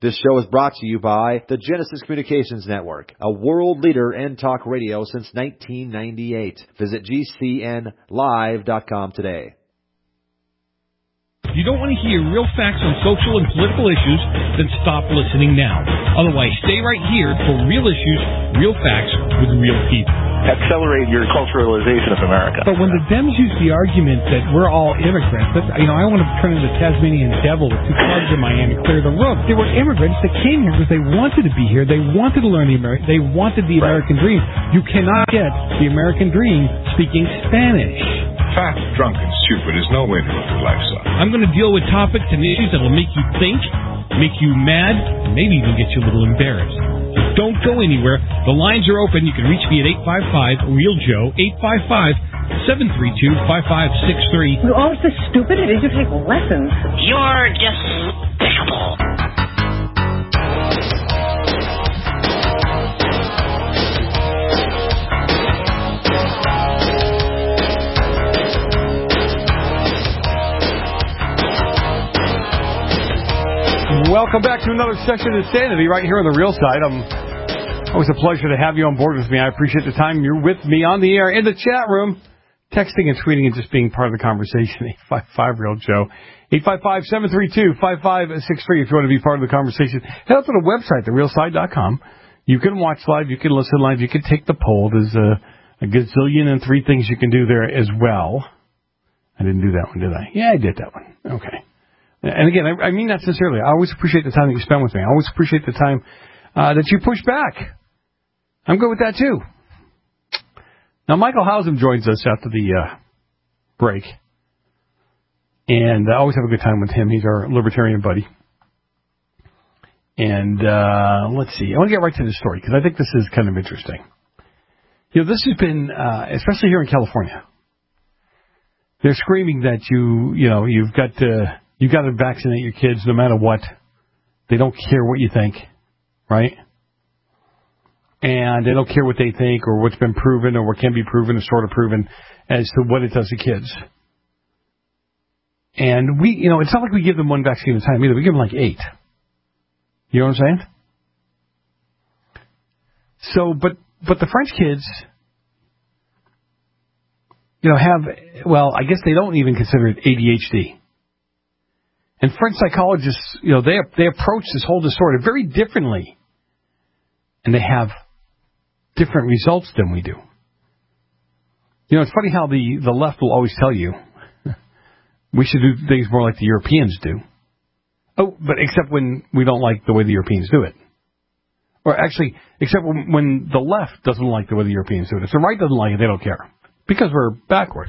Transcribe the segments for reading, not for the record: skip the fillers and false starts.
This show is brought to you by the Genesis Communications Network, a world leader in talk radio since 1998. Visit GCNlive.com today. If you don't want to hear real facts on social and political issues, then stop listening now. Otherwise, stay right here for real issues, real facts with real people. Accelerate your culturalization of America. But when the Dems use the argument that we're all immigrants, that, I want to turn into the Tasmanian devil with two clubs in my hand and clear the room. They were immigrants that came here because they wanted to be here. They wanted to learn they wanted the American dream. You cannot get the American dream speaking Spanish. Fat, drunk, and stupid is no way to live your life, son. I'm going to deal with topics and issues that will make you think, make you mad, and maybe even get you a little embarrassed. Don't go anywhere. The lines are open. You can reach me at 855-REAL-JOE, 855-732-5563. You're always so stupid. It is you take lessons. You're despicable. Welcome back to another session of Insanity right here on the Real Side. Always a pleasure to have you on board with me. I appreciate the time you're with me on the air, in the chat room, texting and tweeting and just being part of the conversation. 855-REAL-JOE, 855-732-5563 if you want to be part of the conversation. Head up to the website, therealside.com. You can watch live, you can listen live, you can take the poll. There's a gazillion and three things you can do there as well. I didn't do that one, did I? Yeah, I did that one. Okay. And again, I mean that sincerely. I always appreciate the time that you spend with me. I always appreciate the time that you push back. I'm good with that, too. Now, Michael Hausum joins us after the break. And I always have a good time with him. He's our libertarian buddy. And let's see. I want to get right to this story because I think this is kind of interesting. This has been, especially here in California, they're screaming that you've got to... You got to vaccinate your kids no matter what. They don't care what you think, right? And they don't care what they think or what's been proven or what can be proven or sort of proven as to what it does to kids. And it's not like we give them one vaccine at a time either. We give them like 8. You know what I'm saying? So, but the French kids, have, I guess they don't even consider it ADHD. And French psychologists, they approach this whole disorder very differently. And they have different results than we do. It's funny how the left will always tell you we should do things more like the Europeans do. Oh, but except when we don't like the way the Europeans do it. Or actually, except when the left doesn't like the way the Europeans do it. If the right doesn't like it, they don't care. Because we're backwards.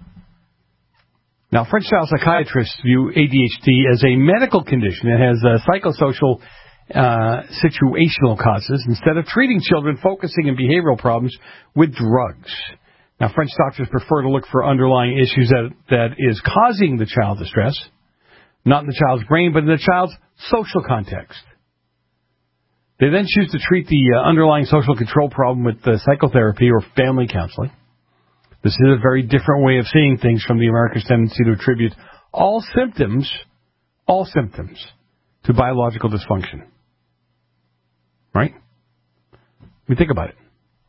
Now, French-style psychiatrists view ADHD as a medical condition that has psychosocial situational causes instead of treating children focusing on behavioral problems with drugs. Now, French doctors prefer to look for underlying issues that is causing the child distress, not in the child's brain, but in the child's social context. They then choose to treat the underlying social control problem with psychotherapy or family counseling. This is a very different way of seeing things from the America's tendency to attribute all symptoms to biological dysfunction. Right? Think about it.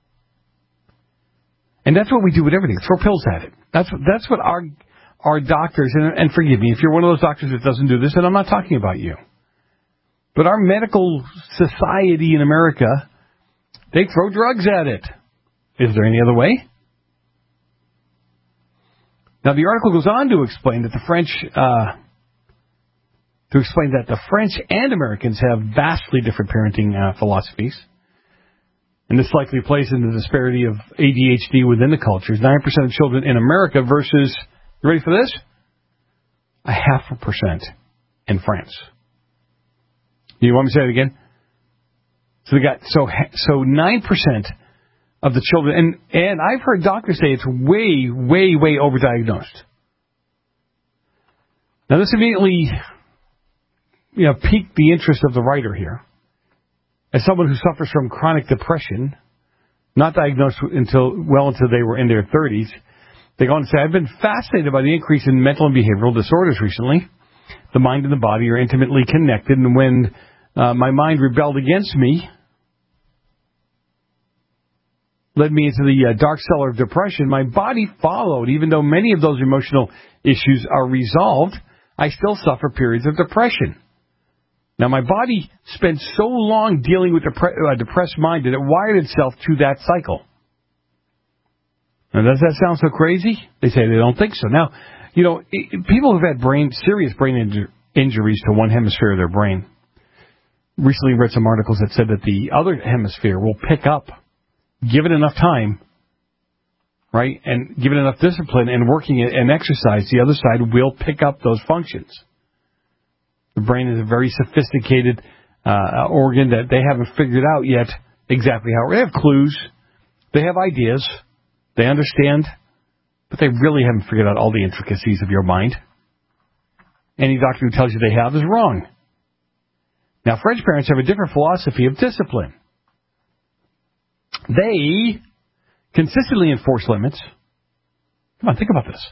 And that's what we do with everything. Throw pills at it. That's what our doctors, and forgive me, if you're one of those doctors that doesn't do this, and I'm not talking about you. But our medical society in America, they throw drugs at it. Is there any other way? Now, the article goes on to explain that the French and Americans have vastly different parenting philosophies. And this likely plays into the disparity of ADHD within the cultures. 9% of children in America versus, you ready for this? 0.5% in France. You want me to say it again? So 9% of the children, and I've heard doctors say it's way, way, way overdiagnosed. Now, this immediately, piqued the interest of the writer here. As someone who suffers from chronic depression, not diagnosed until they were in their 30s, they go on to say, I've been fascinated by the increase in mental and behavioral disorders recently. The mind and the body are intimately connected, and when My mind rebelled against me, led me into the dark cellar of depression. My body followed. Even though many of those emotional issues are resolved, I still suffer periods of depression. Now, my body spent so long dealing with a depressed mind that it wired itself to that cycle. Now, does that sound so crazy? They say they don't think so. Now, people who've had serious brain injuries to one hemisphere of their brain recently read some articles that said that the other hemisphere will pick up, given enough time, right, and given enough discipline and working and exercise, the other side will pick up those functions. The brain is a very sophisticated organ that they haven't figured out yet exactly how. They have clues, they have ideas, they understand, but they really haven't figured out all the intricacies of your mind. Any doctor who tells you they have is wrong. Now, French parents have a different philosophy of discipline. They consistently enforce limits. Come on, think about this.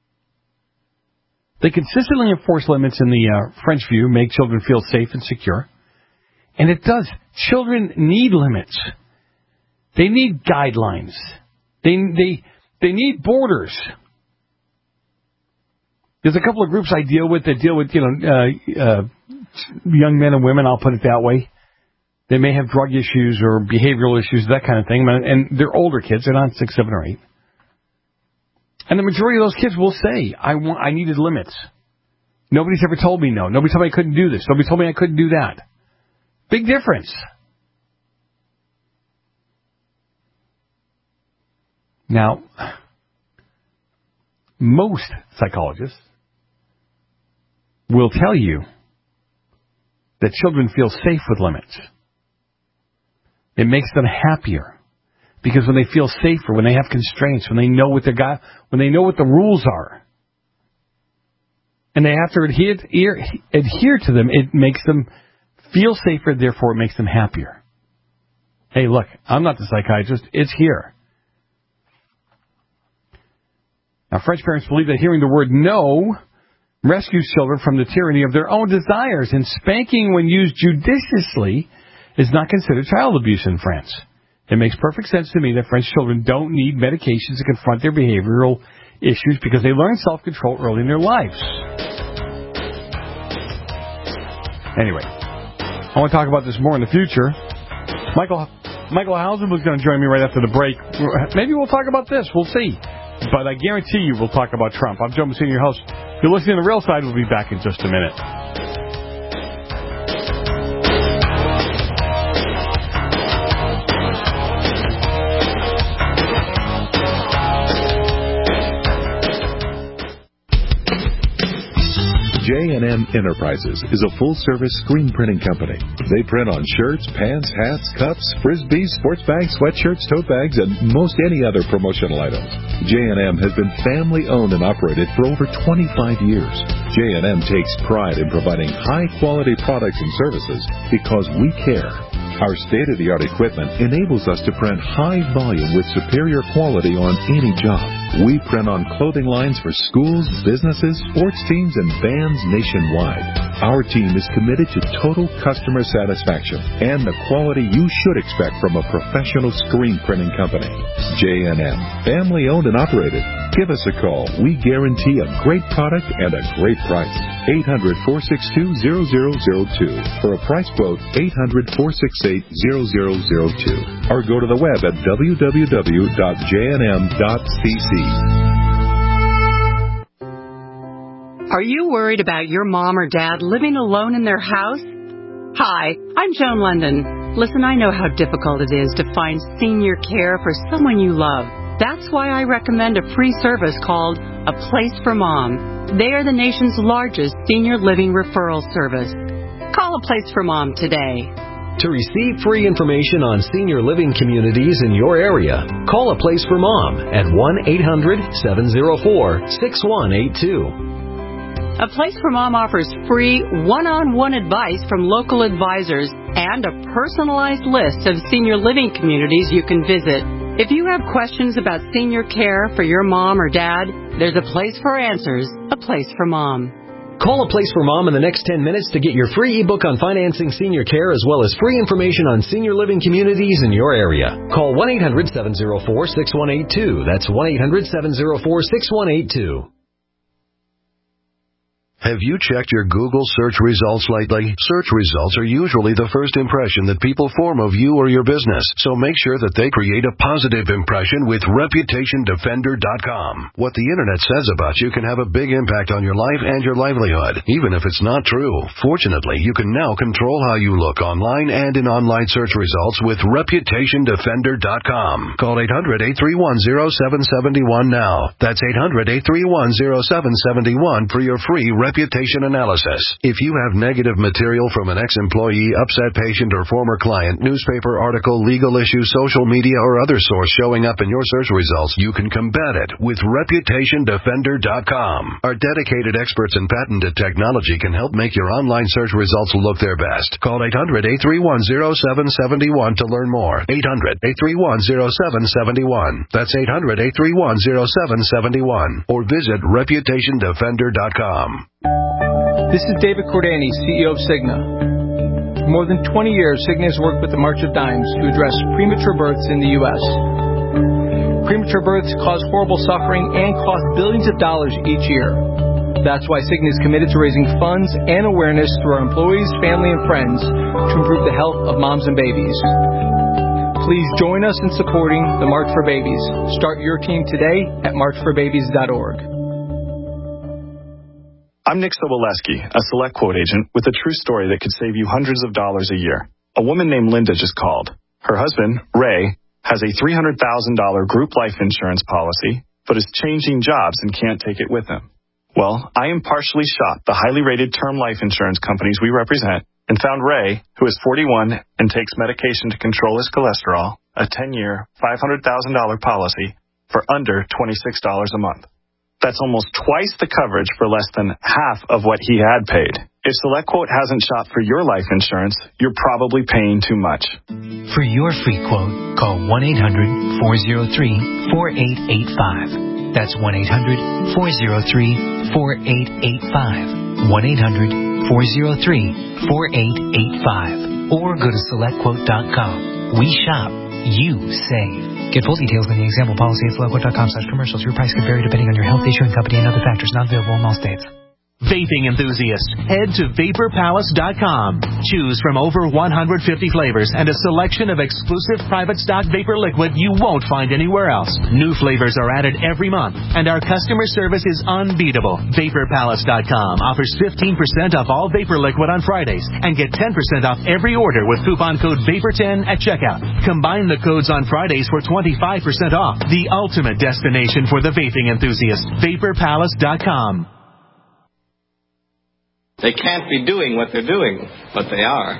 They consistently enforce limits in the French view, make children feel safe and secure. And it does. Children need limits. They need guidelines. They need borders. There's a couple of groups I deal with that deal with, young men and women, I'll put it that way. They may have drug issues or behavioral issues, that kind of thing. And they're older kids. They're not 6, 7, or 8. And the majority of those kids will say, I needed limits. Nobody's ever told me no. Nobody told me I couldn't do this. Nobody told me I couldn't do that. Big difference. Now, most psychologists will tell you that children feel safe with limits. It makes them happier. Because when they feel safer, when they have constraints, when they know what when they know what the rules are, and they have to adhere to them, it makes them feel safer, therefore it makes them happier. Hey, look, I'm not the psychiatrist. It's here. Now, French parents believe that hearing the word no rescues children from the tyranny of their own desires, and spanking when used judiciously is not considered child abuse in France. It makes perfect sense to me that French children don't need medications to confront their behavioral issues because they learn self-control early in their lives. Anyway, I want to talk about this more in the future. Michael Housen was going to join me right after the break. Maybe we'll talk about this. We'll see. But I guarantee you we'll talk about Trump. I'm Joe Messina, your host. If you're listening to The Real Side, we'll be back in just a minute. J&M Enterprises is a full-service screen printing company. They print on shirts, pants, hats, cups, frisbees, sports bags, sweatshirts, tote bags, and most any other promotional items. J&M has been family-owned and operated for over 25 years. J&M takes pride in providing high-quality products and services because we care. Our state-of-the-art equipment enables us to print high volume with superior quality on any job. We print on clothing lines for schools, businesses, sports teams, and bands nationwide. Our team is committed to total customer satisfaction and the quality you should expect from a professional screen printing company. J&M, family-owned and operated. Give us a call. We guarantee a great product and a great price. 800-462-0002. For a price quote, 800-468-0002. Or go to the web at www.jnm.cc. Are you worried about your mom or dad living alone in their house? Hi, I'm Joan London. Listen, I know how difficult it is to find senior care for someone you love. That's why I recommend a free service called A Place for Mom. They are the nation's largest senior living referral service. Call A Place for Mom today. To receive free information on senior living communities in your area, call A Place for Mom at 1-800-704-6182. A Place for Mom offers free one-on-one advice from local advisors and a personalized list of senior living communities you can visit. If you have questions about senior care for your mom or dad, there's a place for answers, A Place for Mom. Call A Place for Mom in the next 10 minutes to get your free ebook on financing senior care as well as free information on senior living communities in your area. Call 1-800-704-6182. That's 1-800-704-6182. Have you checked your Google search results lately? Search results are usually the first impression that people form of you or your business, so make sure that they create a positive impression with ReputationDefender.com. What the Internet says about you can have a big impact on your life and your livelihood, even if it's not true. Fortunately, you can now control how you look online and in online search results with ReputationDefender.com. Call 800-831-0771 now. That's 800-831-0771 for your free reputation analysis. If you have negative material from an ex-employee, upset patient, or former client, newspaper article, legal issue, social media, or other source showing up in your search results, you can combat it with ReputationDefender.com. Our dedicated experts in patented technology can help make your online search results look their best. Call 800-831-0771 to learn more. 800-831-0771. That's 800-831-0771. Or visit ReputationDefender.com. This is David Cordani, CEO of Cigna. For more than 20 years, Cigna has worked with the March of Dimes to address premature births in the U.S. Premature births cause horrible suffering and cost billions of dollars each year. That's why Cigna is committed to raising funds and awareness through our employees, family, and friends to improve the health of moms and babies. Please join us in supporting the March for Babies. Start your team today at marchforbabies.org. I'm Nick Soboleski, a Select Quote agent with a true story that could save you hundreds of dollars a year. A woman named Linda just called. Her husband, Ray, has a $300,000 group life insurance policy, but is changing jobs and can't take it with him. Well, I impartially shopped the highly rated term life insurance companies we represent and found Ray, who is 41 and takes medication to control his cholesterol, a 10-year, $500,000 policy for under $26 a month. That's almost twice the coverage for less than half of what he had paid. If SelectQuote hasn't shopped for your life insurance, you're probably paying too much. For your free quote, call 1-800-403-4885. That's 1-800-403-4885. 1-800-403-4885. Or go to SelectQuote.com. We shop. You save. Get full details in the example policy at SelectQuote.com/commercials. Your price could vary depending on your health, issuing company, and other factors not available in all states. Vaping enthusiasts, head to VaporPalace.com. Choose from over 150 flavors and a selection of exclusive private stock vapor liquid you won't find anywhere else. New flavors are added every month, and our customer service is unbeatable. VaporPalace.com offers 15% off all vapor liquid on Fridays and get 10% off every order with coupon code VAPOR10 at checkout. Combine the codes on Fridays for 25% off. The ultimate destination for the vaping enthusiast. VaporPalace.com. They can't be doing what they're doing, but they are.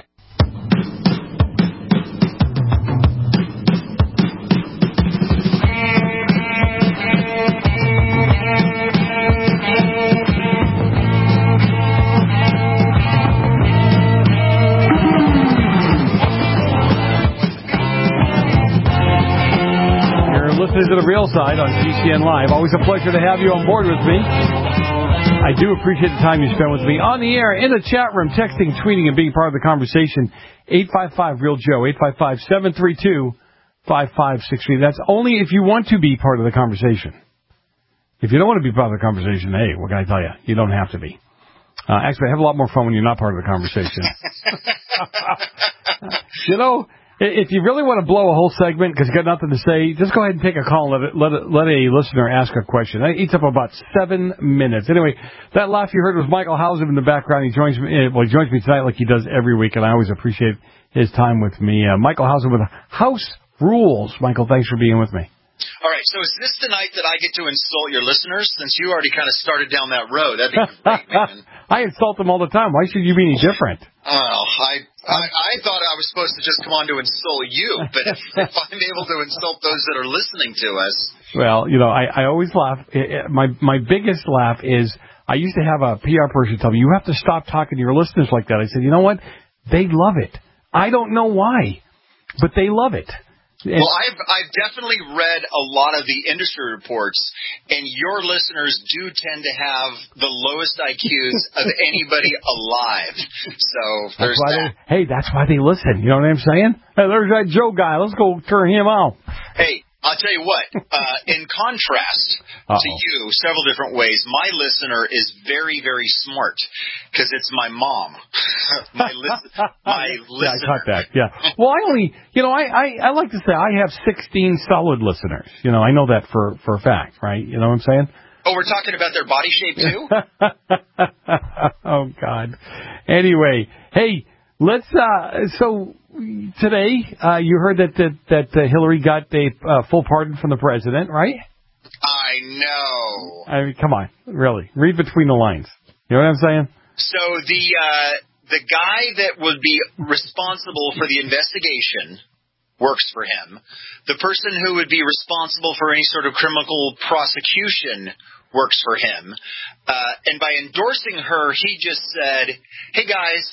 You're listening to The Real Side on GCN Live. Always a pleasure to have you on board with me. I do appreciate the time you spend with me on the air, in the chat room, texting, tweeting, and being part of the conversation. 855-REAL-JOE, 855-732-5563. That's only if you want to be part of the conversation. If you don't want to be part of the conversation, hey, what can I tell you? You don't have to be. Actually, I have a lot more fun when you're not part of the conversation. You know, if you really want to blow a whole segment because you got nothing to say, just go ahead and take a call and let a listener ask a question. That eats up about 7 minutes. Anyway, that laugh you heard was Michael Hauser in the background. He joins me tonight like he does every week, and I always appreciate his time with me. Michael Hauser with House Rules. Michael, thanks for being with me. All right, so is this the night that I get to insult your listeners, since you already kind of started down that road? That'd be great, man. I insult them all the time. Why should you be any different? Oh, I thought I was supposed to just come on to insult you, but if I'm able to insult those that are listening to us. Well, you know, I always laugh. My biggest laugh is I used to have a PR person tell me, you have to stop talking to your listeners like that. I said, you know what? They love it. I don't know why, but they love it. Well, I've definitely read a lot of the industry reports, and your listeners do tend to have the lowest IQs of anybody alive. So there's that. That's why they listen. You know what I'm saying? Hey, there's that Joe guy. Let's go turn him out. Hey, I'll tell you what. In contrast to you, several different ways, my listener is very, very smart because it's my mom. my listener. Yeah, I caught that. Yeah. Well, I only, I like to say I have 16 solid listeners. I know that for a fact, right? You know what I'm saying? Oh, we're talking about their body shape too? Oh God. Anyway, hey, let's. So today, you heard that Hillary got a full pardon from the president, right? I know. I mean, come on, really, read between the lines. You know what I'm saying? So the guy that would be responsible for the investigation works for him. The person who would be responsible for any sort of criminal prosecution works for him. And by endorsing her, he just said, hey, guys,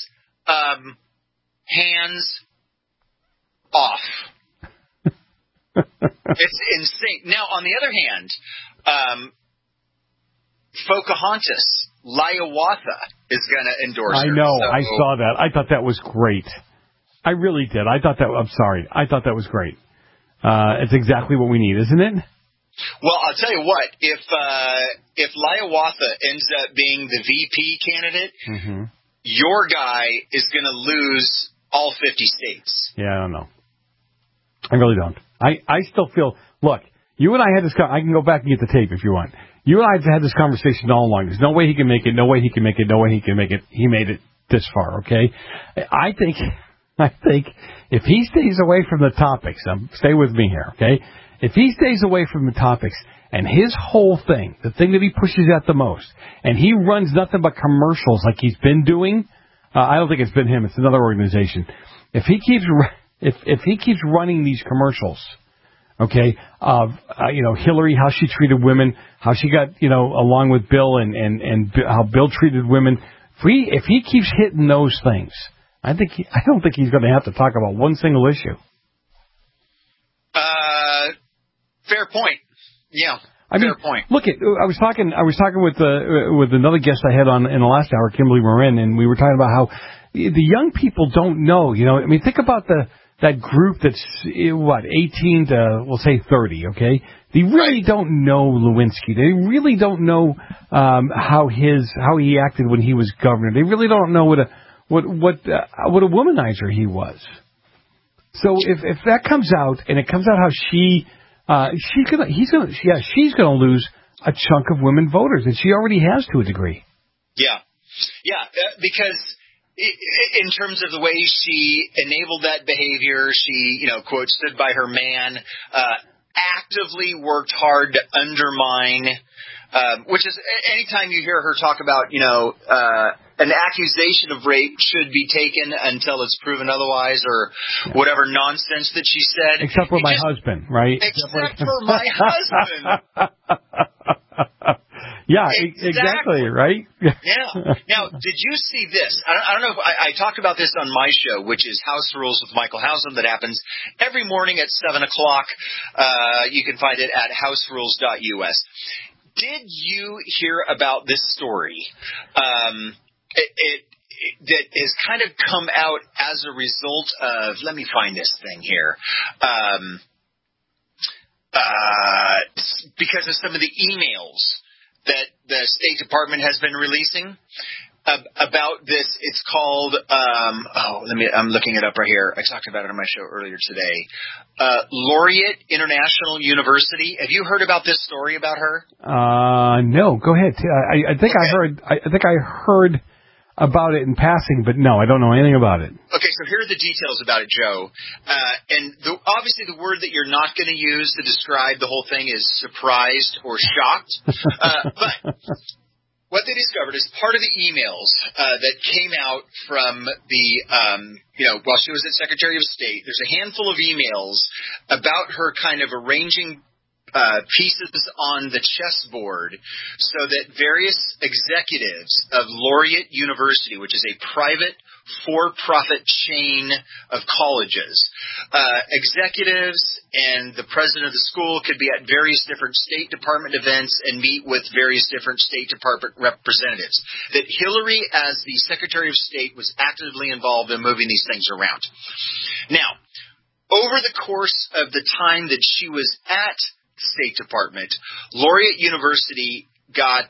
hands off. It's insane. Now, on the other hand, Pocahontas, Hiawatha, is going to endorse her. I know. So, I saw that. I thought that was great. I really did. I thought that was great. It's exactly what we need, isn't it? Well, I'll tell you what. If Hiawatha ends up being the VP candidate, your guy is going to lose all 50 states. Yeah, I don't know. I really don't. I still feel, look, you and I had this, I can go back and get the tape if you want. You and I have had this conversation all along. There's no way he can make it, no way he can make it, no way he can make it. He made it this far, okay? I think if he stays away from the topics, stay with me here, okay? If he stays away from the topics and his whole thing, the thing that he pushes at the most, and he runs nothing but commercials like he's been doing, I don't think it's been him, it's another organization. If he keeps running these commercials, okay, of Hillary, how she treated women, how she got along with Bill, and how Bill treated women, if he keeps hitting those things, I don't think he's going to have to talk about one single issue. Fair point. Yeah. Fair point. Look, I was talking with another guest I had on in the last hour, Kimberly Morin, and we were talking about how the young people don't know. Think about that group that's 18 to, we'll say 30. Okay, they really don't know Lewinsky. They really don't know how he acted when he was governor. They really don't know what a womanizer he was. So if that comes out, and it comes out how she's gonna lose a chunk of women voters, and she already has to a degree. Yeah, because in terms of the way she enabled that behavior, she quote stood by her man, actively worked hard to undermine. Which is, anytime you hear her talk about, an accusation of rape should be taken until it's proven otherwise, or whatever nonsense that she said. Except for my husband, right? Except for my husband. Yeah, exactly, right? Yeah. Now, did you see this? I don't know if I talked about this on my show, which is House Rules with Michael Hausen, that happens every morning at 7 o'clock. You can find it at houserules.us. Did you hear about this story? That has kind of come out as a result of, let me find this thing here, because of some of the emails that the State Department has been releasing about this. It's called, I'm looking it up right here. I talked about it on my show earlier today. Laureate International University. Have you heard about this story about her? No, go ahead. I think I heard about it in passing, but no, I don't know anything about it. Okay, so here are the details about it, Joe. And obviously the word that you're not going to use to describe the whole thing is surprised or shocked. But what they discovered is part of the emails that came out from the, while she was at Secretary of State, there's a handful of emails about her kind of arranging pieces on the chessboard so that various executives of Laureate University, which is a private for-profit chain of colleges. Executives and the president of the school could be at various different State Department events and meet with various different State Department representatives. That Hillary, as the Secretary of State, was actively involved in moving these things around. Now, over the course of the time that she was at the State Department, Laureate University got,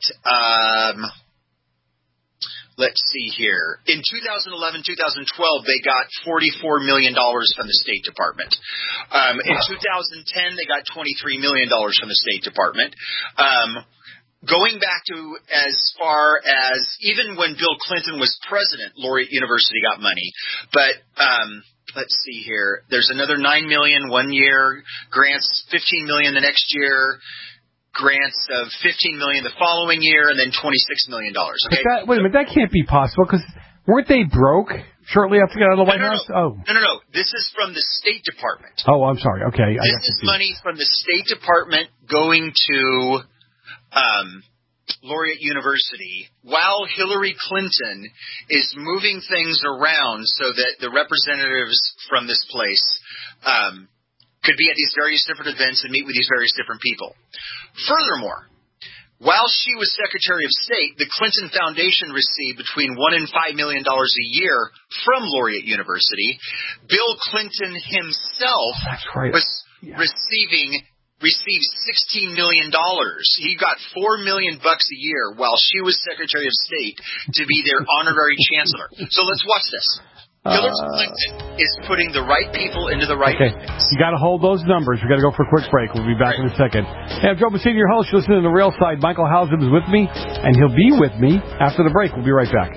let's see here, in 2011-2012, they got $44 million from the State Department. In 2010, they got $23 million from the State Department. Going back to as far as even when Bill Clinton was president, Laureate University got money. But let's see here. There's another $9 million 1 year, grants $15 million the next year, grants of $15 million the following year, and then $26 million. Okay? Wait a minute, that can't be possible because weren't they broke shortly after getting out of the White House? Oh. No. This is from the State Department. Oh, I'm sorry. Okay. This is money from the State Department going to Laureate University, while Hillary Clinton is moving things around so that the representatives from this place could be at these various different events and meet with these various different people. Furthermore, while she was Secretary of State, the Clinton Foundation received between $1 and $5 million a year from Laureate University. Bill Clinton himself was received $16 million. He got $4 million a year while she was Secretary of State to be their honorary chancellor. So let's watch this. Hillary Clinton is putting the right people into the right place. You got to hold those numbers. We got to go for a quick break. We'll be back in a second. Hey, I'm Joe Messina, your host. You're listening to The Real Side. Michael Hausman is with me, and he'll be with me after the break. We'll be right back.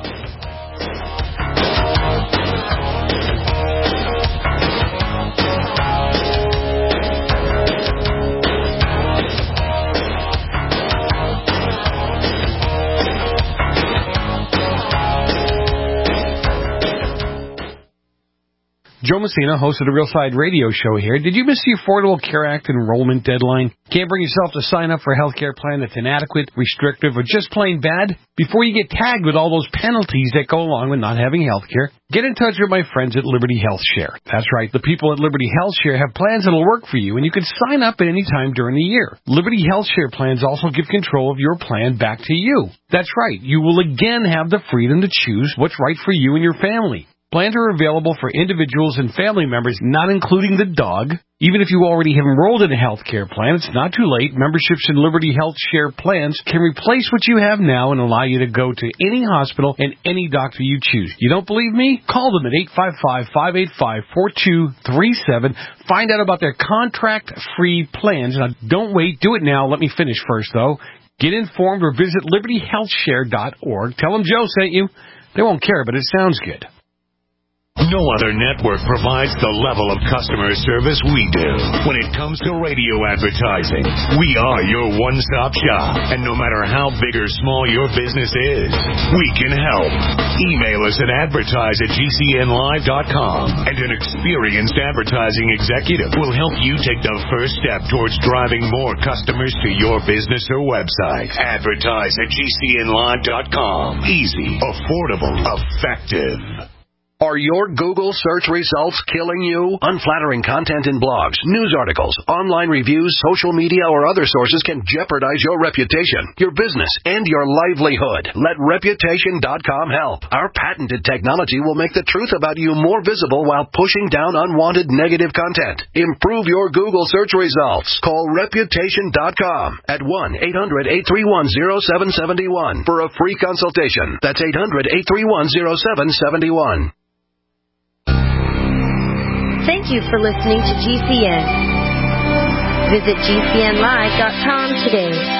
Joe Messina, host of the Real Side radio show here. Did you miss the Affordable Care Act enrollment deadline? Can't bring yourself to sign up for a health care plan that's inadequate, restrictive, or just plain bad? Before you get tagged with all those penalties that go along with not having health care, get in touch with my friends at Liberty Health Share. That's right, the people at Liberty Health Share have plans that'll work for you, and you can sign up at any time during the year. Liberty Health Share plans also give control of your plan back to you. That's right, you will again have the freedom to choose what's right for you and your family. Plans are available for individuals and family members, not including the dog. Even if you already have enrolled in a health care plan, it's not too late. Memberships in Liberty Health Share plans can replace what you have now and allow you to go to any hospital and any doctor you choose. You don't believe me? Call them at 855-585-4237. Find out about their contract-free plans. Now, don't wait. Do it now. Let me finish first, though. Get informed or visit libertyhealthshare.org. Tell them Joe sent you. They won't care, but it sounds good. No other network provides the level of customer service we do. When it comes to radio advertising, we are your one-stop shop. And no matter how big or small your business is, we can help. Email us at advertise@gcnlive.com, and an experienced advertising executive will help you take the first step towards driving more customers to your business or website. Advertise@gcnlive.com. Easy, affordable, effective. Are your Google search results killing you? Unflattering content in blogs, news articles, online reviews, social media, or other sources can jeopardize your reputation, your business, and your livelihood. Let Reputation.com help. Our patented technology will make the truth about you more visible while pushing down unwanted negative content. Improve your Google search results. Call Reputation.com at 1-800-831-0771 for a free consultation. That's 800-831-0771. Thank you for listening to GCN. Visit GCNlive.com today.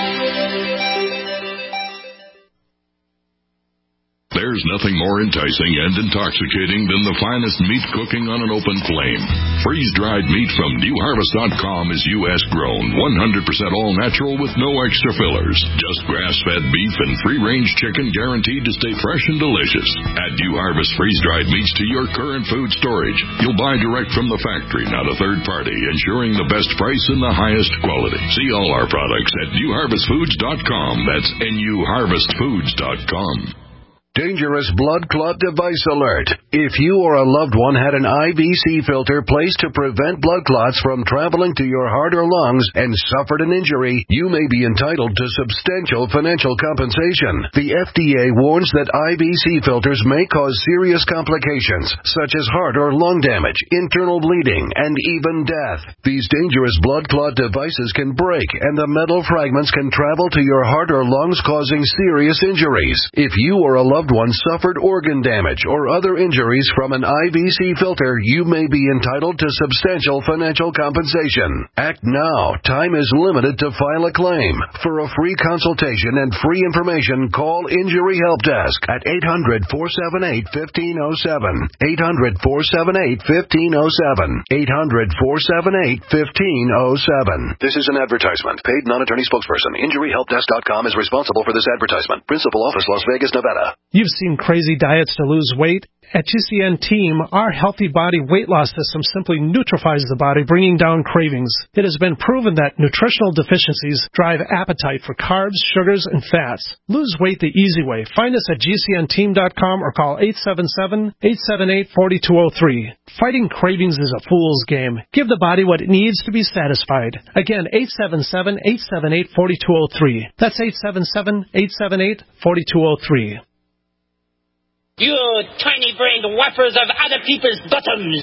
There's nothing more enticing and intoxicating than the finest meat cooking on an open flame. Freeze-dried meat from NewHarvest.com is U.S. grown, 100% all-natural with no extra fillers. Just grass-fed beef and free-range chicken guaranteed to stay fresh and delicious. Add New Harvest freeze-dried meats to your current food storage. You'll buy direct from the factory, not a third party, ensuring the best price and the highest quality. See all our products at NewHarvestFoods.com. That's NewHarvestFoods.com. Dangerous blood clot device alert. If you or a loved one had an IVC filter placed to prevent blood clots from traveling to your heart or lungs and suffered an injury, you may be entitled to substantial financial compensation. The FDA warns that IVC filters may cause serious complications, such as heart or lung damage, internal bleeding, and even death. These dangerous blood clot devices can break, and the metal fragments can travel to your heart or lungs, causing serious injuries. If you or a loved one suffered organ damage or other injuries from an IVC filter, you may be entitled to substantial financial compensation. Act now. Time is limited to file a claim. For a free consultation and free information, call Injury Help Desk at 800-478-1507. 800-478-1507. 800-478-1507. This is an advertisement. Paid non-attorney spokesperson. InjuryHelpDesk.com is responsible for this advertisement. Principal office, Las Vegas, Nevada. You've seen crazy diets to lose weight. At GCN Team, our Healthy Body Weight Loss System simply neutralizes the body, bringing down cravings. It has been proven that nutritional deficiencies drive appetite for carbs, sugars, and fats. Lose weight the easy way. Find us at GCNteam.com or call 877-878-4203. Fighting cravings is a fool's game. Give the body what it needs to be satisfied. Again, 877-878-4203. That's 877-878-4203. You tiny-brained whoppers of other people's bottoms!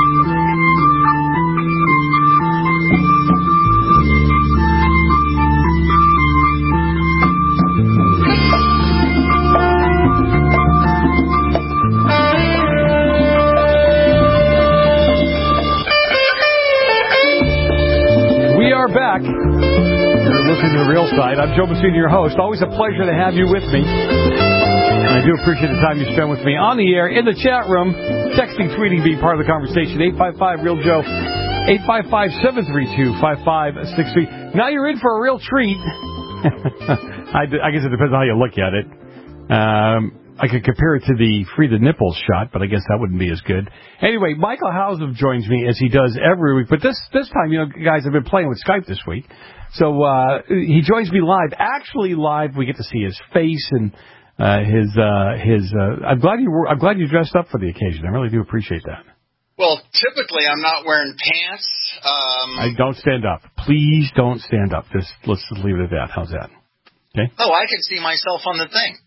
We are back. You're listening to The Real Side. I'm Joe Messina, your host. Always a pleasure to have you with me. I do appreciate the time you spend with me on the air, in the chat room, texting, tweeting, being part of the conversation. 855-REAL-JOE, 855-732-5563. Now you're in for a real treat. I guess it depends on how you look at it. I could compare it to the Free the Nipples shot, but I guess that wouldn't be as good. Anyway, Michael Hausum joins me as he does every week. But this time, guys have been playing with Skype this week. So he joins me live. Actually live, we get to see his face and I'm glad you dressed up for the occasion. I really do appreciate that. Well, typically I'm not wearing pants. I don't stand up. Please don't stand up. Let's just leave it at that. How's that? Okay. Oh, I can see myself on the thing.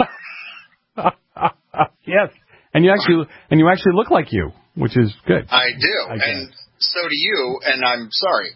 Yes, and you actually look like you, which is good. I do, and so do you. And I'm sorry.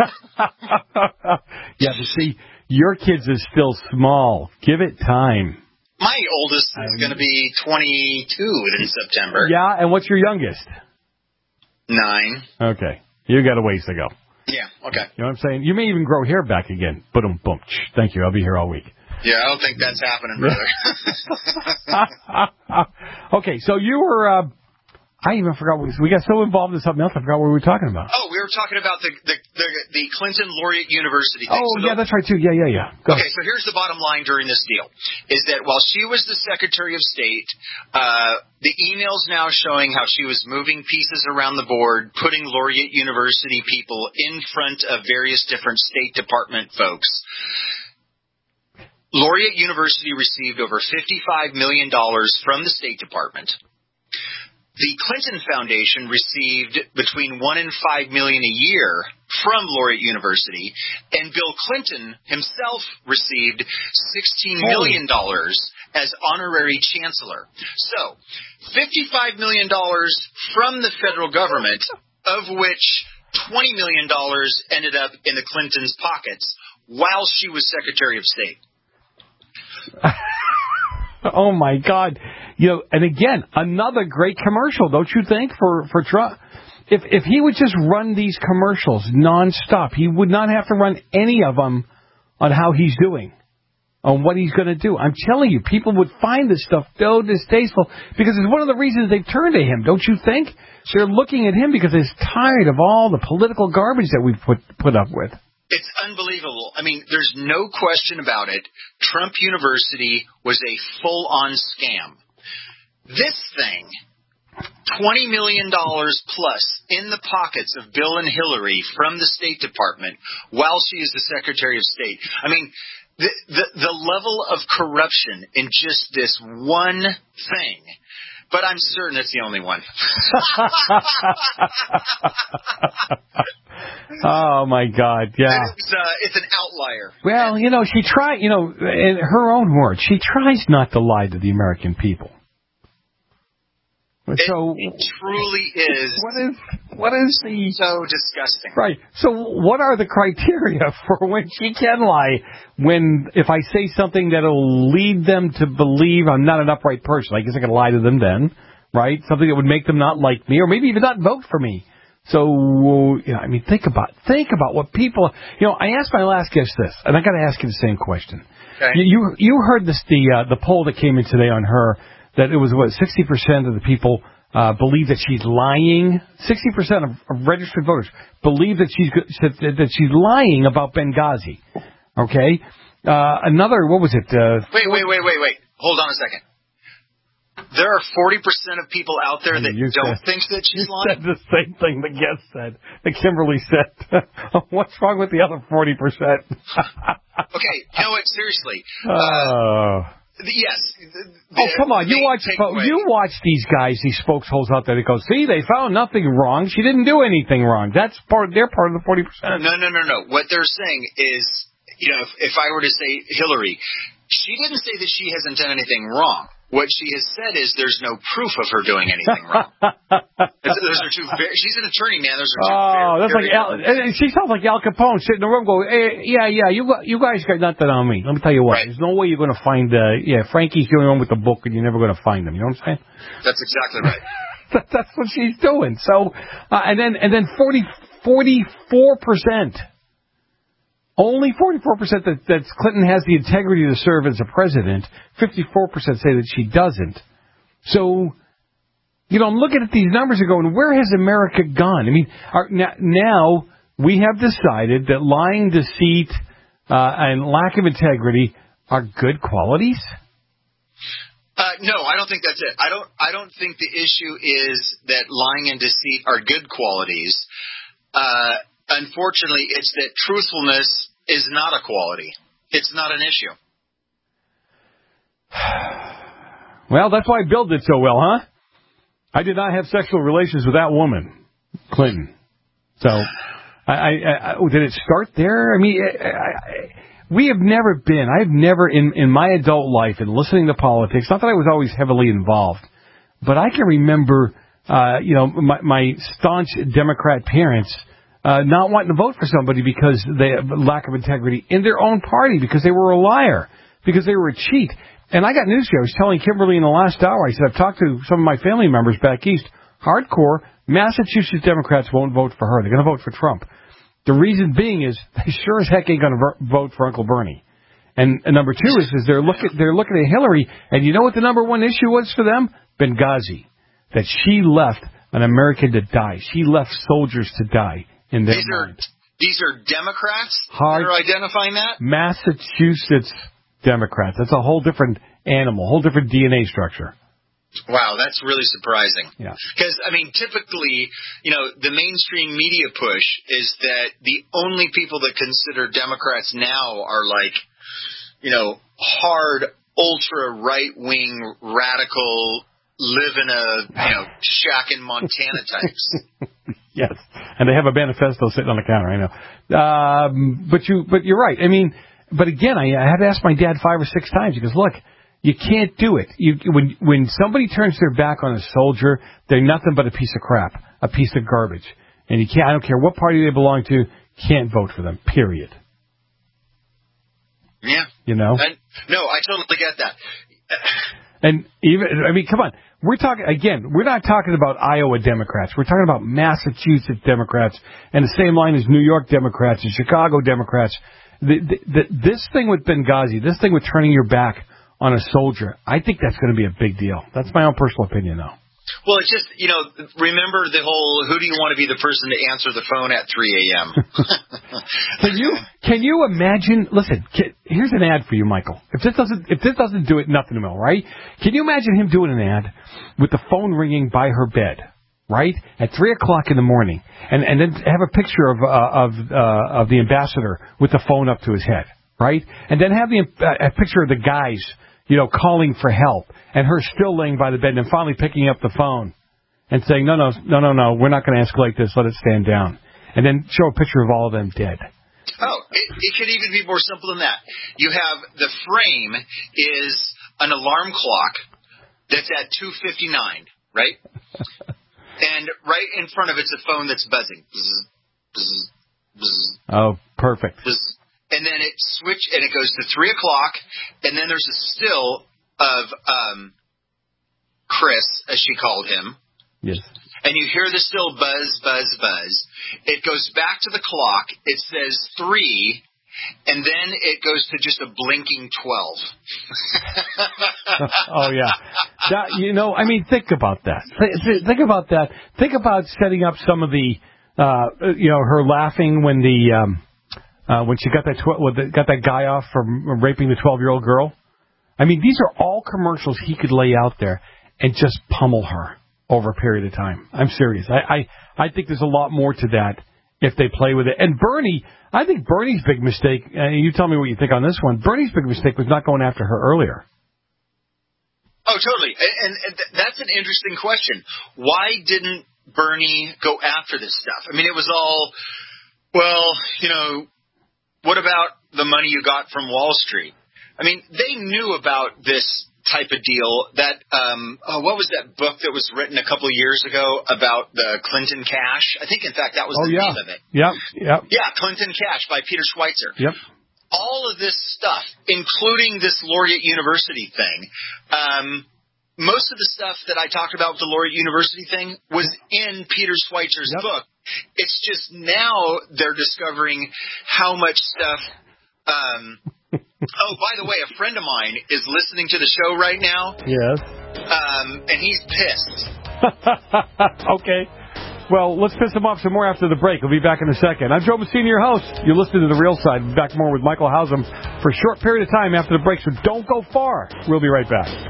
Yeah, but see, your kids is still small. Give it time. My oldest is going to be 22 in September. Yeah, and what's your youngest? 9. Okay, you got a ways to go. Yeah, okay. You know what I'm saying? You may even grow hair back again. Boom. Thank you. I'll be here all week. Yeah, I don't think that's happening, brother. Okay, so you were... I even forgot. We got so involved in something else, I forgot what we were talking about. Oh, we were talking about the Clinton Laureate University thing. Oh, so yeah, that's right, too. Yeah. Okay, so here's the bottom line during this deal, is that while she was the Secretary of State, the emails now showing how she was moving pieces around the board, putting Laureate University people in front of various different State Department folks. Laureate University received over $55 million from the State Department. The Clinton Foundation received between $1 and $5 million a year from Laureate University, and Bill Clinton himself received $16 million as honorary chancellor. So, $55 million from the federal government, of which $20 million ended up in the Clintons' pockets while she was Secretary of State. Oh, my God. And again, another great commercial, don't you think, for Trump? If he would just run these commercials nonstop, he would not have to run any of them on how he's doing, on what he's going to do. I'm telling you, people would find this stuff so distasteful because it's one of the reasons they've turned to him, don't you think? They're looking at him because they're tired of all the political garbage that we've put up with. It's unbelievable. I mean, there's no question about it. Trump University was a full-on scam. This thing, $20 million plus in the pockets of Bill and Hillary from the State Department while she is the Secretary of State. I mean, the level of corruption in just this one thing. But I'm certain it's the only one. Oh, my God, yeah. It's an outlier. Well, she tried, in her own words, she tries not to lie to the American people. So it truly is. What is the... So disgusting. Right. So what are the criteria for when she can lie? If I say something that'll lead them to believe I'm not an upright person, I guess I can lie to them then, right? Something that would make them not like me or maybe even not vote for me. So, think about what people... I asked my last guest this, and I got to ask you the same question. Okay. You heard this, the poll that came in today on her, that it was, 60% of the people believe that she's lying. 60% of registered voters believe that she's lying about Benghazi. Okay? What was it? Wait. Hold on a second. There are 40% of people out there that don't think that she's lying? You said the same thing the guest said. That Kimberly said. What's wrong with the other 40%? Okay, you know what? Seriously. Yes. Come on. You watch these guys, these spokesholes out there that go, see, they found nothing wrong. She didn't do anything wrong. They're part of the 40%. No. What they're saying is, if I were to say Hillary, she didn't say that she hasn't done anything wrong. What she has said is there's no proof of her doing anything wrong. Those are two. She's an attorney, man. Those are two. That's like she sounds like Al Capone sitting in the room going, hey, yeah. You guys got nothing on me. Let me tell you what. Right. There's no way you're going to find. Frankie's going on with the book, and you're never going to find him. You know what I'm saying? That's exactly right. That's what she's doing. So, and then 44%. Only 44% that Clinton has the integrity to serve as a president. 54% say that she doesn't. So, I'm looking at these numbers and going, where has America gone? I mean, now we have decided that lying, deceit, and lack of integrity are good qualities? No, I don't think that's it. I don't think the issue is that lying and deceit are good qualities. Unfortunately, it's that truthfulness is not a quality. It's not an issue. Well, that's why Bill did so well, huh? I did not have sexual relations with that woman, Clinton. So, did it start there? I mean, I've never in my adult life and listening to politics, not that I was always heavily involved, but I can remember, my staunch Democrat parents not wanting to vote for somebody because they have lack of integrity in their own party, because they were a liar, because they were a cheat. And I got news here. I was telling Kimberly in the last hour, I said, I've talked to some of my family members back east. Hardcore Massachusetts Democrats won't vote for her. They're going to vote for Trump. The reason being is they sure as heck ain't going to vote for Uncle Bernie. And number two is they're looking at Hillary, and you know what the number one issue was for them? Benghazi. That she left an American to die. She left soldiers to die in their mind. These are Democrats that are identifying that? Massachusetts Democrats. That's a whole different animal, whole different DNA structure. Wow, that's really surprising. Yeah. Because, typically, the mainstream media push is that the only people that consider Democrats now are hard, ultra right-wing, radical, live in a, shack in Montana types. Yes. And they have a manifesto sitting on the counter, I know. But you're right. But again, I had to ask my dad 5 or 6 times. He goes, look, you can't do it. When somebody turns their back on a soldier, they're nothing but a piece of crap, a piece of garbage. And I don't care what party they belong to, can't vote for them, period. Yeah. No, I totally get that. And come on. We're not talking about Iowa Democrats. We're talking about Massachusetts Democrats and the same line as New York Democrats and Chicago Democrats. This thing with Benghazi, this thing with turning your back on a soldier, I think that's going to be a big deal. That's my own personal opinion, though. Well, it's just, remember the whole, who do you want to be the person to answer the phone at 3 a.m.? Can you imagine, listen, here's an ad for you, Michael. If this doesn't do it, nothing will, right? Can you imagine him doing an ad with the phone ringing by her bed, right, at 3 o'clock in the morning, and then have a picture of the ambassador with the phone up to his head, right? And then have a picture of the guys, calling for help, and her still laying by the bed and finally picking up the phone and saying, no, we're not going to escalate this, let it stand down. And then show a picture of all of them dead. Oh, it could even be more simple than that. You have the frame is an alarm clock that's at 2:59, right? And right in front of it's a phone that's buzzing. Bzz, bzz, bzz. Oh, perfect. Bzz. And then it goes to 3 o'clock, and then there's a still of Chris, as she called him. Yes. And you hear the still buzz, buzz, buzz. It goes back to the clock. It says 3, and then it goes to just a blinking 12. Oh, yeah. Think about that. Think about that. Think about setting up some of the, her laughing when she got that guy off from raping the 12-year-old girl. I mean, these are all commercials he could lay out there and just pummel her over a period of time. I'm serious. I think there's a lot more to that if they play with it. And Bernie, I think Bernie's big mistake, you tell me what you think on this one, Bernie's big mistake was not going after her earlier. Oh, totally. And that's an interesting question. Why didn't Bernie go after this stuff? I mean, it was all, what about the money you got from Wall Street? I mean, they knew about this type of deal that, what was that book that was written a couple of years ago about the Clinton cash? I think, in fact, that was the name of it. Yep. Yeah, Clinton Cash by Peter Schweitzer. Yep. All of this stuff, including this Laureate University thing, most of the stuff that I talked about with the Laureate University thing was in Peter Schweitzer's book. It's just now they're discovering how much stuff... Oh, by the way, a friend of mine is listening to the show right now. Yes. And he's pissed. Okay. Well, let's piss him off some more after the break. We'll be back in a second. I'm Joe Messina, your host. You're listening to The Real Side. We'll be back more with Michael Hausum for a short period of time after the break, so don't go far. We'll be right back.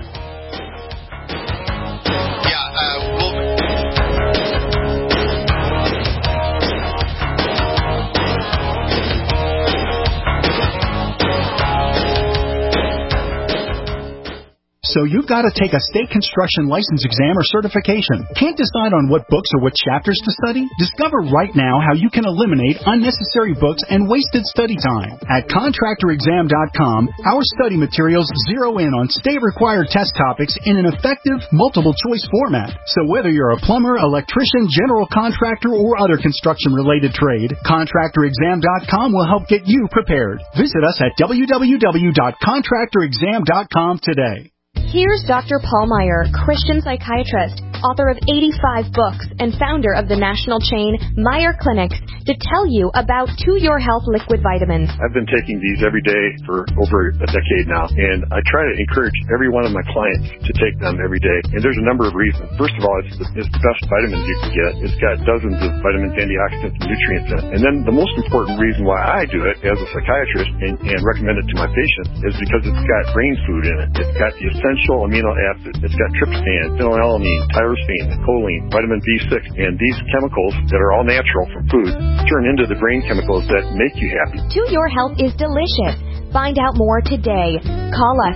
So you've got to take a state construction license exam or certification. Can't decide on what books or what chapters to study? Discover right now how you can eliminate unnecessary books and wasted study time. At contractorexam.com, our study materials zero in on state-required test topics in an effective, multiple-choice format. So whether you're a plumber, electrician, general contractor, or other construction-related trade, contractorexam.com will help get you prepared. Visit us at www.contractorexam.com today. Here's Dr. Paul Meyer, Christian psychiatrist, author of 85 books, and founder of the national chain Meyer Clinics, to tell you about To Your Health liquid vitamins. I've been taking these every day for over a decade now, and I try to encourage every one of my clients to take them every day. And there's a number of reasons. First of all, it's the best vitamins you can get. It's got dozens of vitamins, antioxidants, and nutrients in it. And then the most important reason why I do it as a psychiatrist and recommend it to my patients is because it's got brain food in it. It's got the essential amino acids. It's got tryptophan, phenylalanine, tyrosine, choline, vitamin B6, and these chemicals that are all natural from food turn into the brain chemicals that make you happy. To Your Health is delicious. Find out more today. Call us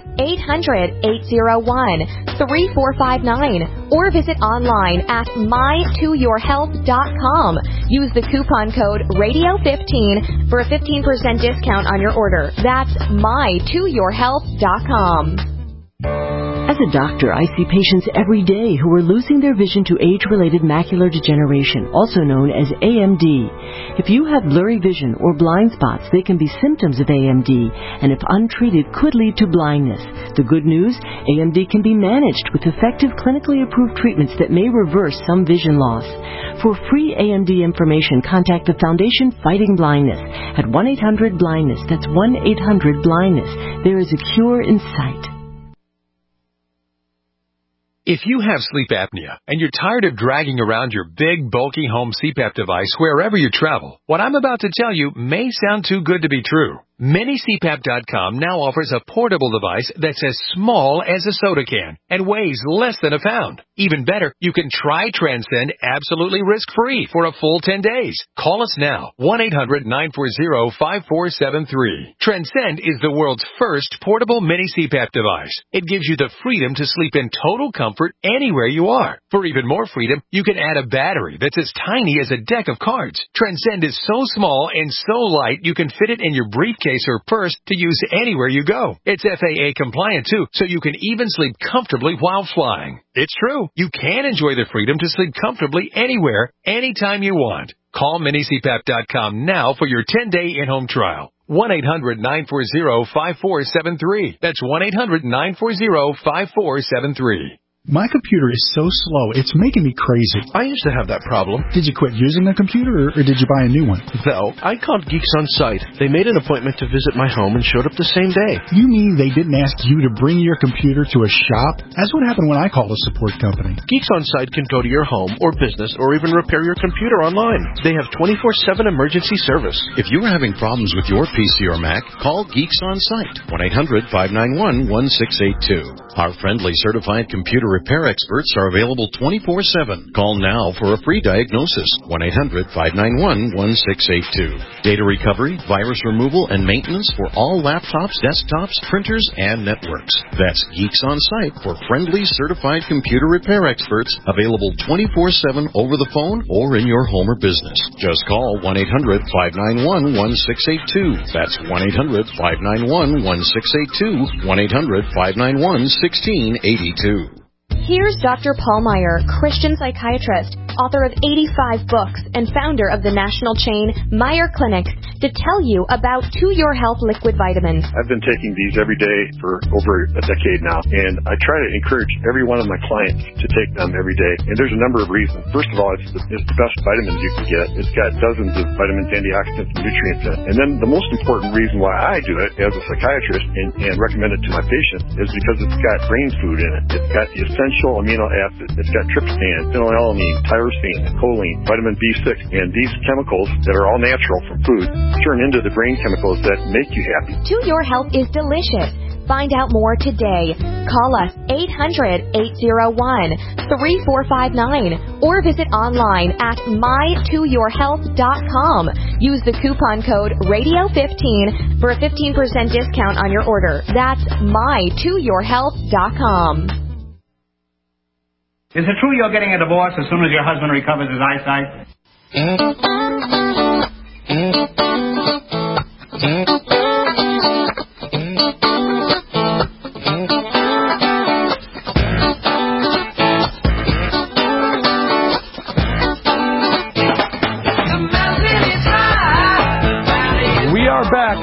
800-801-3459 or visit online at mytoyourhealth.com. Use the coupon code RADIO15 for a 15% discount on your order. That's mytoyourhealth.com. As a doctor, I see patients every day who are losing their vision to age-related macular degeneration, also known as AMD. If you have blurry vision or blind spots, they can be symptoms of AMD, and if untreated, could lead to blindness. The good news, AMD can be managed with effective clinically approved treatments that may reverse some vision loss. For free AMD information, contact the Foundation Fighting Blindness at 1-800-BLINDNESS. That's 1-800-BLINDNESS. There is a cure in sight. If you have sleep apnea and you're tired of dragging around your big, bulky home CPAP device wherever you travel, what I'm about to tell you may sound too good to be true. MiniCPAP.com now offers a portable device that's as small as a soda can and weighs less than a pound. Even better, you can try Transcend absolutely risk-free for a full 10 days. Call us now, 1-800-940-5473. Transcend is the world's first portable mini CPAP device. It gives you the freedom to sleep in total comfort anywhere you are. For even more freedom, you can add a battery that's as tiny as a deck of cards. Transcend is so small and so light you can fit it in your briefcase or purse to use anywhere you go. It's FAA compliant too, so you can even sleep comfortably while flying. It's true. You can enjoy the freedom to sleep comfortably anywhere, anytime you want. Call MiniCPAP.com now for your 10-day in-home trial. 1-800-940-5473. That's 1-800-940-5473. My computer is so slow, it's making me crazy. I used to have that problem. Did you quit using the computer, or did you buy a new one? No, I called Geeks On Site. They made an appointment to visit my home and showed up the same day. You mean they didn't ask you to bring your computer to a shop? That's what happened when I called a support company. Geeks On Site can go to your home or business or even repair your computer online. They have 24/7 emergency service. If you're having problems with your PC or Mac, call Geeks On Site, 1-800-591-1682. Our friendly certified computer repair experts are available 24/7. Call now for a free diagnosis, 1-800-591-1682. Data recovery, virus removal, and maintenance for all laptops, desktops, printers, and networks. That's Geeks On Site for friendly certified computer repair experts, available 24/7 over the phone or in your home or business. Just call 1-800-591-1682. That's 1-800-591-1682, 1-800-591-1682. Here's Dr. Paul Meyer, Christian psychiatrist, author of 85 books, and founder of the national chain Meyer Clinics, to tell you about To Your Health liquid vitamins. I've been taking these every day for over a decade now, and I try to encourage every one of my clients to take them every day. And there's a number of reasons. First of all, it's the best vitamins you can get. It's got dozens of vitamins, antioxidants, and nutrients in it. And then the most important reason why I do it as a psychiatrist and recommend it to my patients is because it's got brain food in it. It's got the essential amino acids. It's got tryptophan, phenylalanine, tyrosine, choline, vitamin B6, and these chemicals that are all natural from food turn into the brain chemicals that make you happy. To Your Health is delicious. Find out more today. Call us 800-801-3459 or visit online at mytoyourhealth.com. Use the coupon code RADIO15 for a 15% discount on your order. That's mytoyourhealth.com. Is it true you're getting a divorce as soon as your husband recovers his eyesight? We are back.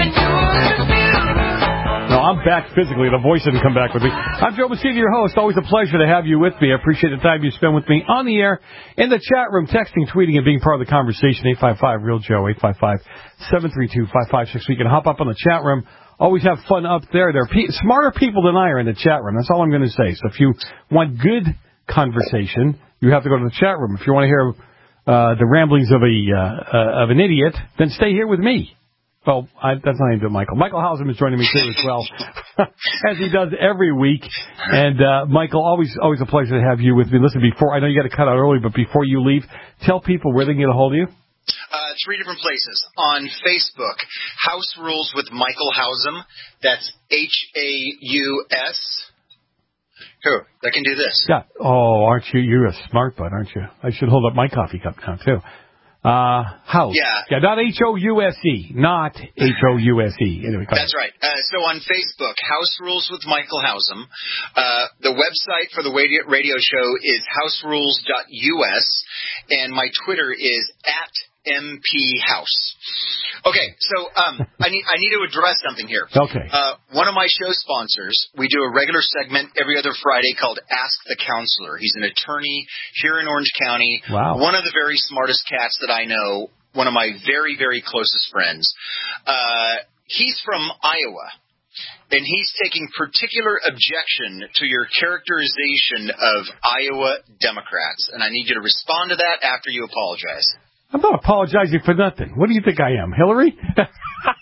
No, I'm back physically. The voice didn't come back with me. I'm Joe Messina, your host. Always a pleasure to have you with me. I appreciate the time you spend with me on the air, in the chat room, texting, tweeting, and being part of the conversation. 855-REAL-JOE, 855-732-5563. You can hop up on the chat room. Always have fun up there. There are smarter people than I are in the chat room. That's all I'm going to say. So if you want good conversation, you have to go to the chat room. If you want to hear the ramblings of an idiot, then stay here with me. Well, that's not even Michael. Michael Hausman is joining me too as well, as he does every week. And Michael, always a pleasure to have you with me. Listen, I know you got to cut out early, but before you leave, tell people where they can get a hold of you. 3 different places. On Facebook, House Rules with Michael Hausman. That's Haus. Who? That can do this. Yeah. Oh, aren't you? You're a smart butt, aren't you? I should hold up my coffee cup now, too. House. Yeah, not House, not House. Anyway, that's right. So on Facebook, House Rules with Michael Hausman. The website for the radio show is houserules.us, and my Twitter is @MPHouse. Okay, so I need to address something here. Okay. One of my show sponsors, we do a regular segment every other Friday called Ask the Counselor. He's an attorney here in Orange County. Wow. One of the very smartest cats that I know, one of my very, very closest friends. He's from Iowa, and he's taking particular objection to your characterization of Iowa Democrats. And I need you to respond to that after you apologize. I'm not apologizing for nothing. What do you think I am, Hillary?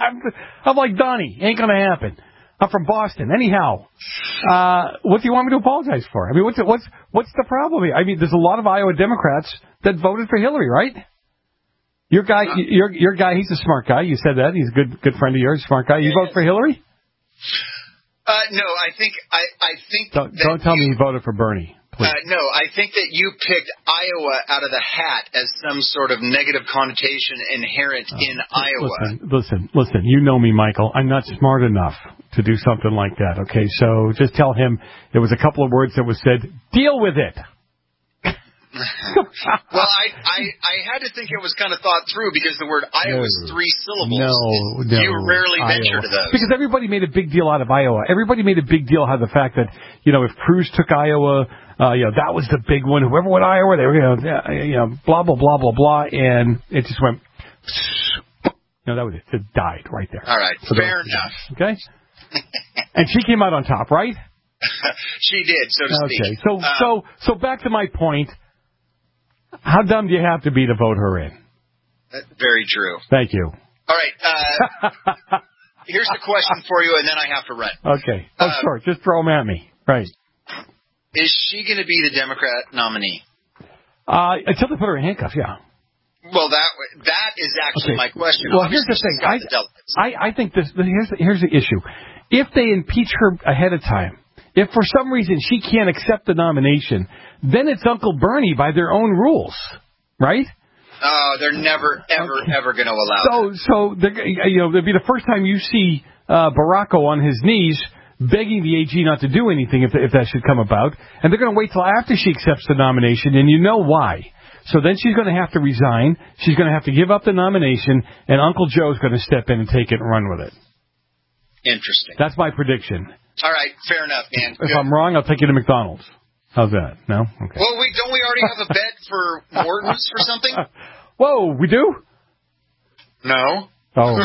I'm like, Donnie, ain't going to happen. I'm from Boston. Anyhow, what do you want me to apologize for? I mean, what's the problem here? I mean, there's a lot of Iowa Democrats that voted for Hillary, right? Your guy, he's a smart guy. You said that. He's a good friend of yours, smart guy. You vote for Hillary? No, I think. Don't tell me you voted for Bernie. No, I think that you picked Iowa out of the hat as some sort of negative connotation inherent in Iowa. Listen. You know me, Michael. I'm not smart enough to do something like that, okay? So just tell him there was a couple of words that was said. Deal with it. Well, I had to think it was kind of thought through because the word Iowa is 3 syllables. No. You rarely venture to those. Because everybody made a big deal out of Iowa. Everybody made a big deal out of the fact that, if Cruz took Iowa, that was the big one. Whoever went Iowa, they were, blah, blah, blah, blah, blah. And it just went, that was it. It died right there. All right. Fair enough. Okay? And she came out on top, right? She did, so to speak. Okay. So back to my point. How dumb do you have to be to vote her in? Very true. Thank you. All right. Here's the question for you, and then I have to run. Okay. Sure. Just throw them at me. Right. Is she going to be the Democrat nominee? Until they put her in handcuffs, yeah. Well, that is actually my question. Well, here's the thing. I think here's the issue. If they impeach her ahead of time, if for some reason she can't accept the nomination, then it's Uncle Bernie by their own rules, right? Oh, they're never, ever going to allow that. So it'll be the first time you see Baracko on his knees begging the AG not to do anything if that should come about. And they're going to wait till after she accepts the nomination, and you know why. So then she's going to have to resign. She's going to have to give up the nomination, and Uncle Joe's going to step in and take it and run with it. Interesting. That's my prediction. All right, fair enough, man. If I'm wrong, I'll take you to McDonald's. How's that? No? Okay. Well, don't we already have a bet for Morton's for something? Whoa, we do? No. Oh.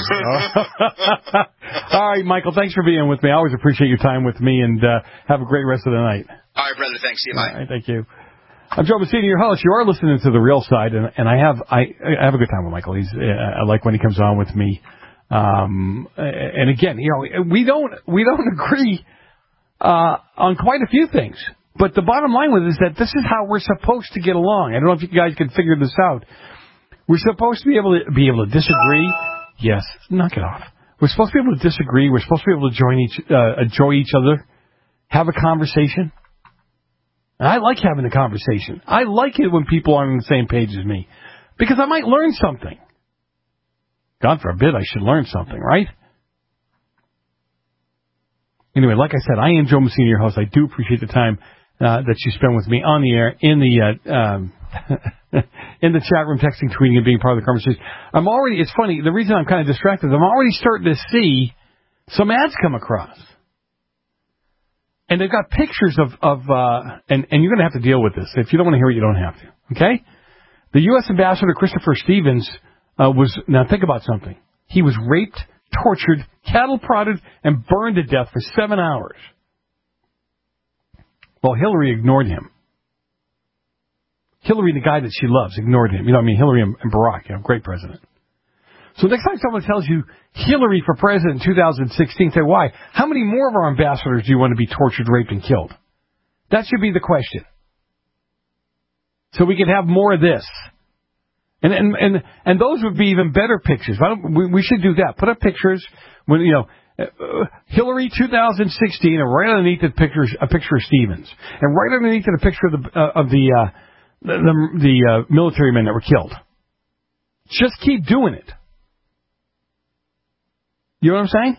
All right, Michael, thanks for being with me. I always appreciate your time with me, and have a great rest of the night. All right, brother. Thanks. See you. Bye. All right, thank you. I'm Joe Messina, your host. You are listening to The Real Side, and I have a good time with Michael. I like when he comes on with me. And again, we don't agree on quite a few things. But the bottom line with it is that this is how we're supposed to get along. I don't know if you guys can figure this out. We're supposed to be able to disagree. Yes, knock it off. We're supposed to be able to disagree. We're supposed to be able to enjoy each other, have a conversation. And I like having a conversation. I like it when people aren't on the same page as me, because I might learn something. God forbid I should learn something, right? Anyway, like I said, I am Joe Messina, your host. I do appreciate the time that you spend with me on the air, in the chat room, texting, tweeting, and being part of the conversation. It's funny, the reason I'm kind of distracted is I'm already starting to see some ads come across. And they've got pictures and you're going to have to deal with this. If you don't want to hear it, you don't have to. Okay? The U.S. Ambassador Christopher Stevens now think about something. He was raped, tortured, cattle prodded, and burned to death for 7 hours. Well, Hillary ignored him. Hillary, the guy that she loves, ignored him. Hillary and Barack, great president. So next time someone tells you Hillary for president in 2016, say why? How many more of our ambassadors do you want to be tortured, raped, and killed? That should be the question. So we can have more of this. And those would be even better pictures. We should do that. Put up pictures when Hillary 2016, and right underneath it a picture of Stevens, and right underneath it a picture of the military men that were killed. Just keep doing it. You know what I'm saying?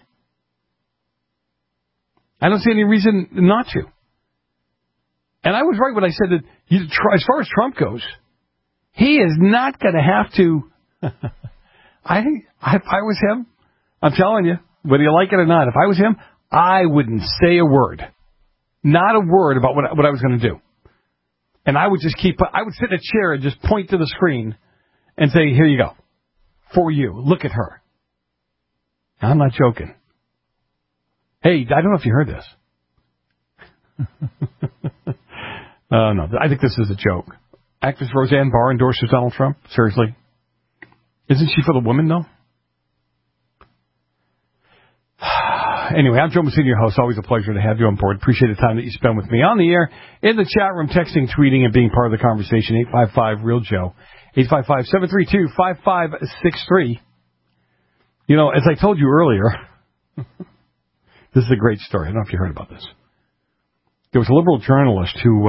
I don't see any reason not to. And I was right when I said that as far as Trump goes, he is not going to have to. If I was him, I'm telling you, whether you like it or not, if I was him, I wouldn't say a word. Not a word about what I was going to do. And I would just I would sit in a chair and just point to the screen and say, here you go. For you. Look at her. I'm not joking. Hey, I don't know if you heard this. No, I think this is a joke. Actress Roseanne Barr endorses Donald Trump? Seriously? Isn't she for the women, though? Anyway, I'm Joe Messina, your host. Always a pleasure to have you on board. Appreciate the time that you spend with me on the air, in the chat room, texting, tweeting, and being part of the conversation. 855-REAL-JOE. 855-732-5563. You know, as I told you earlier, this is a great story. I don't know if you heard about this. There was a liberal journalist who,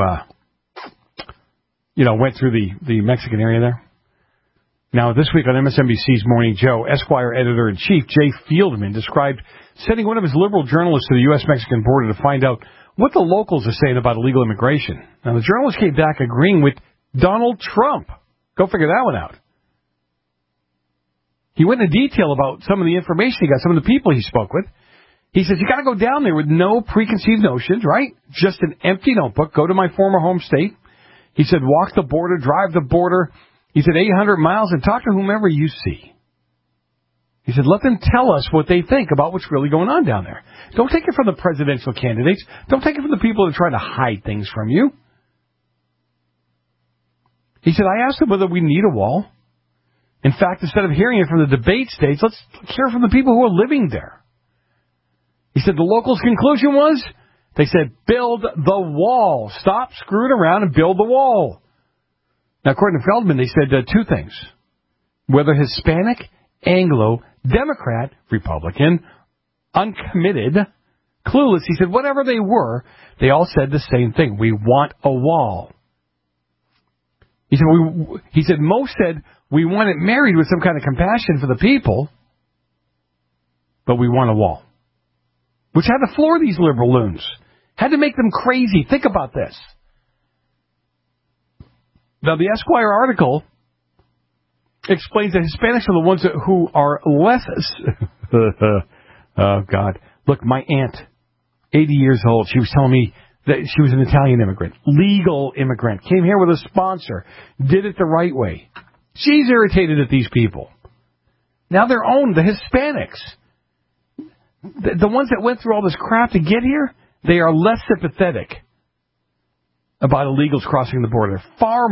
went through the Mexican area there. Now, this week on MSNBC's Morning Joe, Esquire editor-in-chief Jay Fieldman described sending one of his liberal journalists to the U.S.-Mexican border to find out what the locals are saying about illegal immigration. Now, the journalist came back agreeing with Donald Trump. Go figure that one out. He went into detail about some of the information he got, some of the people he spoke with. He says, you got to go down there with no preconceived notions, right? Just an empty notebook. Go to my former home state. He said, walk the border, drive the border. He said, 800 miles, and talk to whomever you see. He said, let them tell us what they think about what's really going on down there. Don't take it from the presidential candidates. Don't take it from the people that are trying to hide things from you. He said, I asked them whether we need a wall. In fact, instead of hearing it from the debate states, let's hear it from the people who are living there. He said the locals' conclusion was, they said, build the wall. Stop screwing around and build the wall. Now, according to Feldman, they said two things. Whether Hispanic, Anglo, Democrat, Republican, uncommitted, clueless, he said whatever they were, they all said the same thing. We want a wall. He said most said we want it married with some kind of compassion for the people, but we want a wall. Which had to floor these liberal loons. Had to make them crazy. Think about this. Now, the Esquire article explains that Hispanics are the ones who are less... oh, God. Look, my aunt, 80 years old, she was telling me that she was an Italian immigrant, legal immigrant, came here with a sponsor, did it the right way. She's irritated at these people. Now they're owned, the Hispanics. The ones that went through all this crap to get here, they are less sympathetic about illegals crossing the border. Far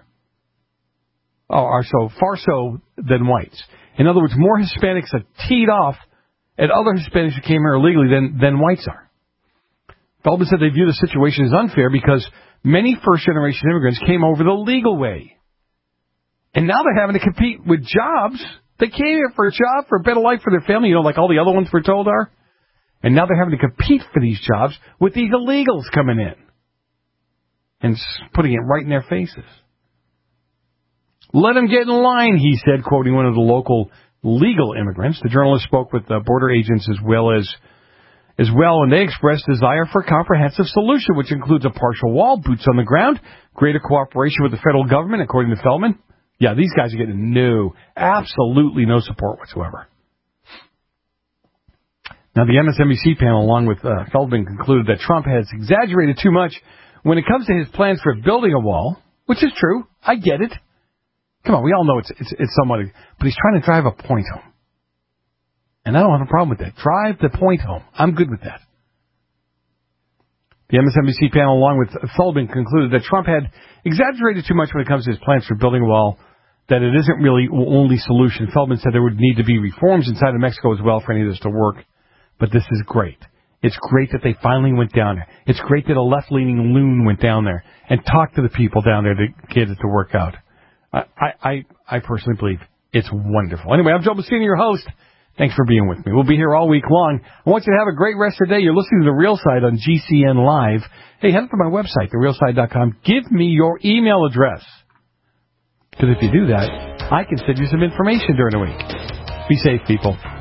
so than whites. In other words, more Hispanics are teed off at other Hispanics who came here illegally than whites are. Feldman said they view the situation as unfair because many first-generation immigrants came over the legal way. And now they're having to compete with jobs. They came here for a job, for a better life for their family, like all the other ones we're told are. And now they're having to compete for these jobs with these illegals coming in and putting it right in their faces. Let them get in line, he said, quoting one of the local legal immigrants. The journalist spoke with border agents as well, and they expressed desire for a comprehensive solution, which includes a partial wall, boots on the ground, greater cooperation with the federal government, according to Feldman. Yeah, these guys are getting absolutely no support whatsoever. Now, the MSNBC panel, along with Feldman, concluded that Trump has exaggerated too much when it comes to his plans for building a wall, which is true. I get it. Come on, we all know it's somewhat, but he's trying to drive a point home. And I don't have a problem with that. Drive the point home. I'm good with that. The MSNBC panel, along with Feldman, concluded that Trump had exaggerated too much when it comes to his plans for building a wall, that it isn't really the only solution. Feldman said there would need to be reforms inside of Mexico as well for any of this to work. But this is great. It's great that they finally went down there. It's great that a left-leaning loon went down there and talked to the people down there to get it to work out. I personally believe it's wonderful. Anyway, I'm Joe Messina, your host. Thanks for being with me. We'll be here all week long. I want you to have a great rest of the day. You're listening to The Real Side on GCN Live. Hey, head to my website, therealside.com. Give me your email address. Because if you do that, I can send you some information during the week. Be safe, people.